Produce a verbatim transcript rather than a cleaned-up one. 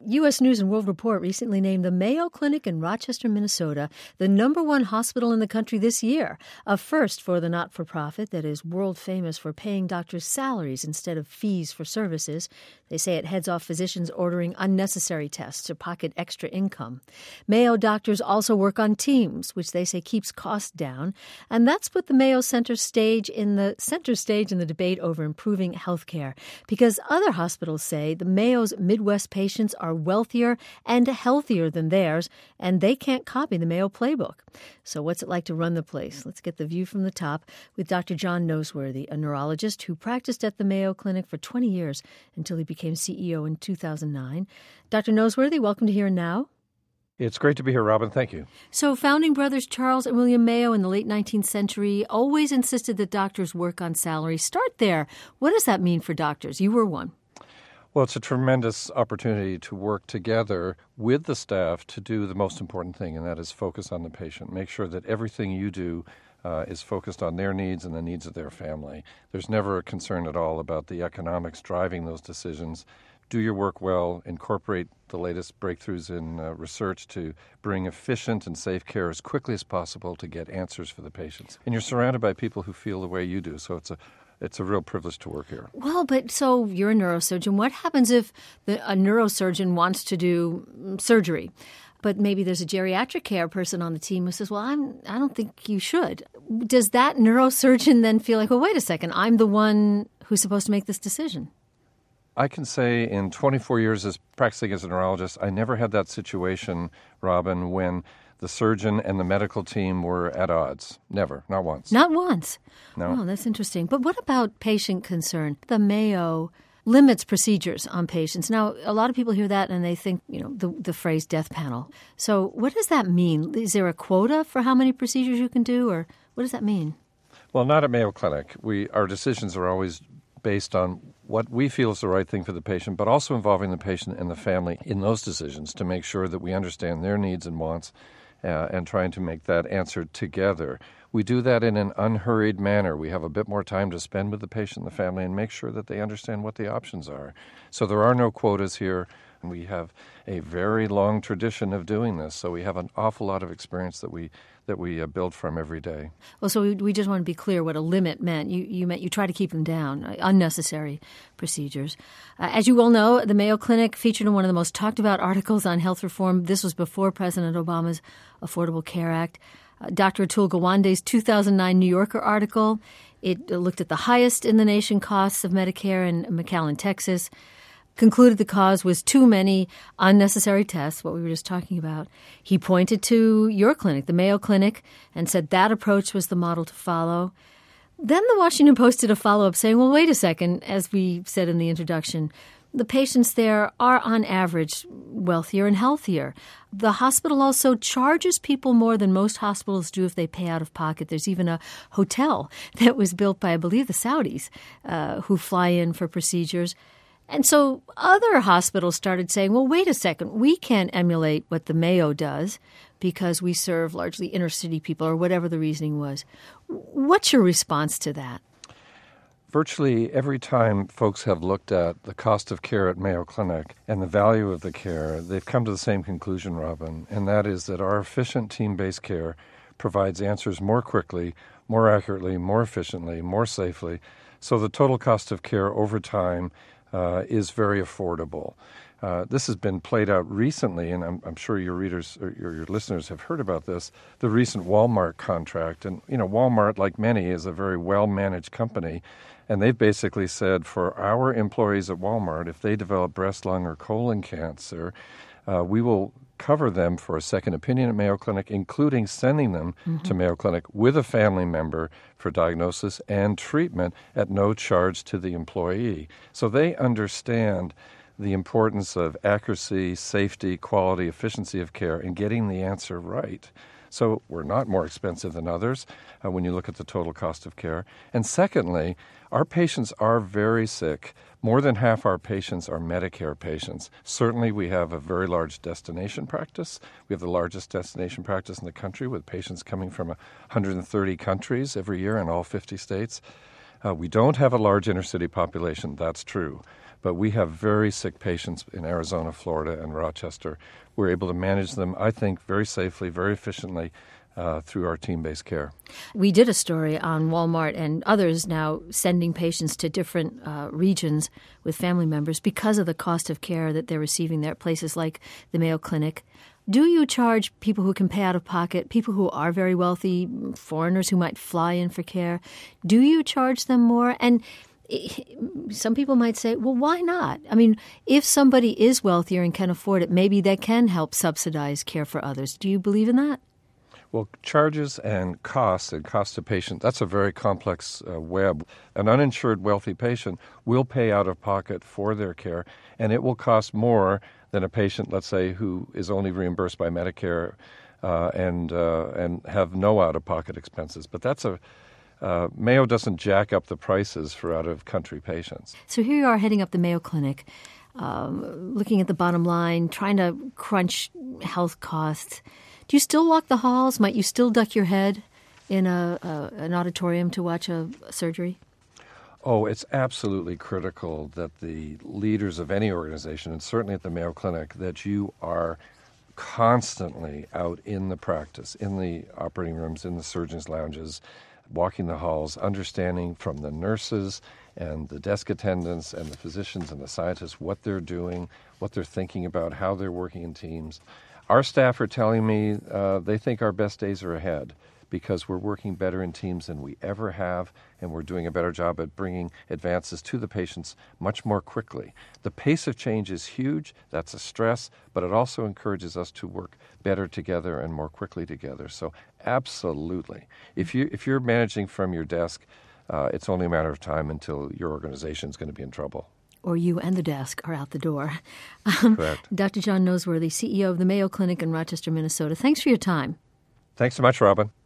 U S News and World Report recently named the Mayo Clinic in Rochester, Minnesota, the number one hospital in the country this year, a first for the not-for-profit that is world famous for paying doctors salaries instead of fees for services. They say it heads off physicians ordering unnecessary tests to pocket extra income. Mayo doctors also work on teams, which they say keeps costs down, and that's put the Mayo Center stage in the center stage in the debate over improving health care, because other hospitals say the Mayo's Midwest patients are wealthier and healthier than theirs, and they can't copy the Mayo playbook. So what's it like to run the place? Let's get the view from the top with Doctor John Noseworthy, a neurologist who practiced at the Mayo Clinic for twenty years until he became C E O in two thousand nine. Doctor Noseworthy, welcome to Here Now. It's great to be here, Robin. Thank you. So founding brothers Charles and William Mayo in the late nineteenth century always insisted that doctors work on salary. Start there. What does that mean for doctors? You were one. Well, it's a tremendous opportunity to work together with the staff to do the most important thing, and that is focus on the patient. Make sure that everything you do uh, is focused on their needs and the needs of their family. There's never a concern at all about the economics driving those decisions. Do your work well, incorporate the latest breakthroughs in uh, research to bring efficient and safe care as quickly as possible to get answers for the patients. And you're surrounded by people who feel the way you do, so it's a It's a real privilege to work here. Well, but so you're a neurosurgeon. What happens if the, a neurosurgeon wants to do surgery, but maybe there's a geriatric care person on the team who says, well, I'm, I don't think you should. Does that neurosurgeon then feel like, well, wait a second, I'm the one who's supposed to make this decision? I can say in twenty-four years as practicing as a neurologist, I never had that situation, Robin, when the surgeon and the medical team were at odds. Never, not once. Not once? No. Oh, that's interesting. But what about patient concern? The Mayo limits procedures on patients. Now, a lot of people hear that and they think, you know, the, the phrase death panel. So what does that mean? Is there a quota for how many procedures you can do, or what does that mean? Well, not at Mayo Clinic. We Our decisions are always based on what we feel is the right thing for the patient, but also involving the patient and the family in those decisions to make sure that we understand their needs and wants Uh, and trying to make that answer together. We do that in an unhurried manner. We have a bit more time to spend with the patient and the family and make sure that they understand what the options are. So there are no quotas here. We have a very long tradition of doing this, so we have an awful lot of experience that we that we uh, build from every day. Well, so we, we just want to be clear what a limit meant. You you meant you try to keep them down, uh, unnecessary procedures. Uh, as you well know, the Mayo Clinic featured in one of the most talked about articles on health reform. This was before President Obama's Affordable Care Act. Uh, Doctor Atul Gawande's two thousand nine New Yorker article, it uh, looked at the highest in the nation costs of Medicare in McAllen, Texas, concluded the cause was too many unnecessary tests, what we were just talking about. He pointed to your clinic, the Mayo Clinic, and said that approach was the model to follow. Then the Washington Post did a follow-up saying, well, wait a second, as we said in the introduction, the patients there are on average wealthier and healthier. The hospital also charges people more than most hospitals do if they pay out of pocket. There's even a hotel that was built by, I believe, the Saudis uh, who fly in for procedures. And so other hospitals started saying, well, wait a second, we can't emulate what the Mayo does because we serve largely inner-city people or whatever the reasoning was. What's your response to that? Virtually every time folks have looked at the cost of care at Mayo Clinic and the value of the care, they've come to the same conclusion, Robin, and that is that our efficient team-based care provides answers more quickly, more accurately, more efficiently, more safely. So the total cost of care over time Uh, is very affordable. Uh, this has been played out recently, and I'm, I'm sure your readers or your, your listeners have heard about this, the recent Walmart contract. And, you know, Walmart, like many, is a very well-managed company. And they've basically said for our employees at Walmart, if they develop breast, lung, or colon cancer, uh, we will cover them for a second opinion at Mayo Clinic, including sending them mm-hmm. to Mayo Clinic with a family member for diagnosis and treatment at no charge to the employee. So they understand the importance of accuracy, safety, quality, efficiency of care, and getting the answer right. So we're not more expensive than others uh, when you look at the total cost of care. And secondly, our patients are very sick. More than half our patients are Medicare patients. Certainly we have a very large destination practice. We have the largest destination practice in the country with patients coming from one hundred thirty countries every year in all fifty states. Uh, we don't have a large inner-city population, that's true. But we have very sick patients in Arizona, Florida, and Rochester. We're able to manage them, I think, very safely, very efficiently uh, through our team-based care. We did a story on Walmart and others now sending patients to different uh, regions with family members because of the cost of care that they're receiving there at places like the Mayo Clinic. Do you charge people who can pay out of pocket, people who are very wealthy, foreigners who might fly in for care? Do you charge them more? And some people might say, well, why not? I mean, if somebody is wealthier and can afford it, maybe they can help subsidize care for others. Do you believe in that? Well, charges and costs and cost to patient, that's a very complex uh, web. An uninsured wealthy patient will pay out of pocket for their care, and it will cost more than a patient, let's say, who is only reimbursed by Medicare uh, and uh, and have no out-of-pocket expenses. But that's a uh, Mayo doesn't jack up the prices for out-of-country patients. So here you are heading up the Mayo Clinic, um, looking at the bottom line, trying to crunch health costs. Do you still walk the halls? Might you still duck your head in a, a an auditorium to watch a, a surgery? Oh, it's absolutely critical that the leaders of any organization, and certainly at the Mayo Clinic, that you are constantly out in the practice, in the operating rooms, in the surgeons' lounges, walking the halls, understanding from the nurses and the desk attendants and the physicians and the scientists what they're doing, what they're thinking about, how they're working in teams. Our staff are telling me uh, they think our best days are ahead because we're working better in teams than we ever have, and we're doing a better job at bringing advances to the patients much more quickly. The pace of change is huge. That's a stress, but it also encourages us to work better together and more quickly together. So absolutely. If you, if you're managing from your desk, uh, it's only a matter of time until your organization is going to be in trouble. Or you and the desk are out the door. Um, Correct. Doctor John Noseworthy, C E O of the Mayo Clinic in Rochester, Minnesota. Thanks for your time. Thanks so much, Robin.